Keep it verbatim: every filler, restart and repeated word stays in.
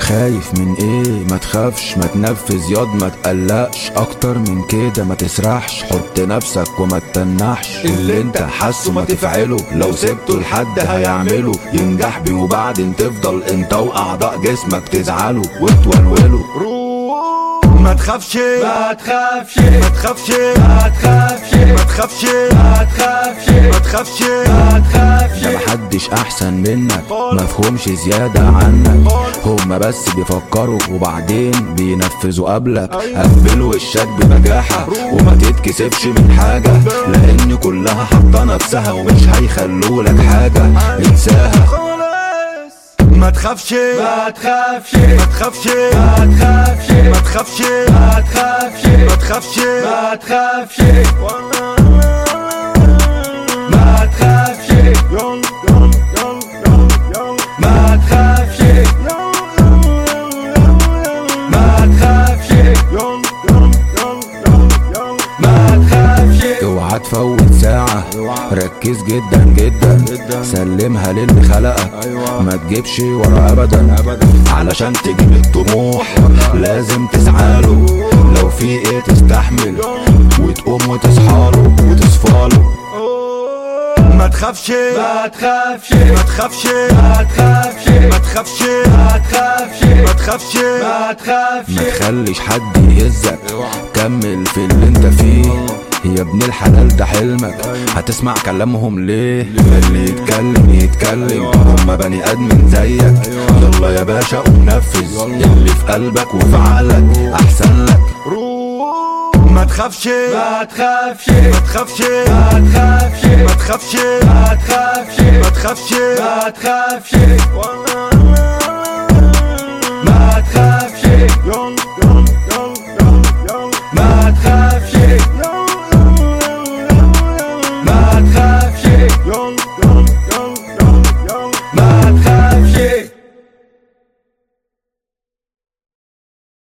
خايف من ايه؟ ما تخافش، ما تنفذ ياض، ما تقلقش اكتر من كده، ما تسرحش، حط نفسك وما تتنحش. اللي انت حاسه ما تفعله، لو سبته لحد هيعمله، ينجح بيه وبعدين تفضل انت واعضاء جسمك تزعلوا وتولولوا. ما تخافش ما تخافش ما تخافش ما تخافش ما تخافش ما تخافش ما تخافش ما تخافش. ده محدش احسن منك، مفهومش زيادة عنك، هما بس بيفكروا وبعدين بينفذوا قبلك. قبل وشك ببجاحة وما تتكسفش من حاجة، لان كلها حاطة نفسها ومش هيخلولك حاجة، انساها. ما تخافش ما تخافش ما تخافش ما تخافش ما تخافش ما تخافش ما تخافش ما تخافش ما تخافش ما تخافش ما تخافش ما تخافش. اوعى تفوت ساعة، ركز جدا جدا، سلمها للي خلقك، ما تجيبش ورا ابدا، علشان تجيب الطموح لازم تسعاله. لو في ايه تستحمل وتقوم وتصحاله وتصفاله. ما تخافش ما تخافش ما تخافش ما تخافش ما تخافش ما تخافش ما تخافش ما تخافش. ما تخليش حد يهزك، كمل في اللي انت فيه، يا ابن الحلال ده حلمك، هتسمع كلامهم ليه؟ اللي يتكلم يتكلم، هما بني ادم زيك، يلا يا باشا قوم نفذ اللي في قلبك وفي عقلك احسن لك. ما تخافش ما تخافش ما تخافش ما تخافش ما تخافش ما تخافش ما تخافش ما تخافش.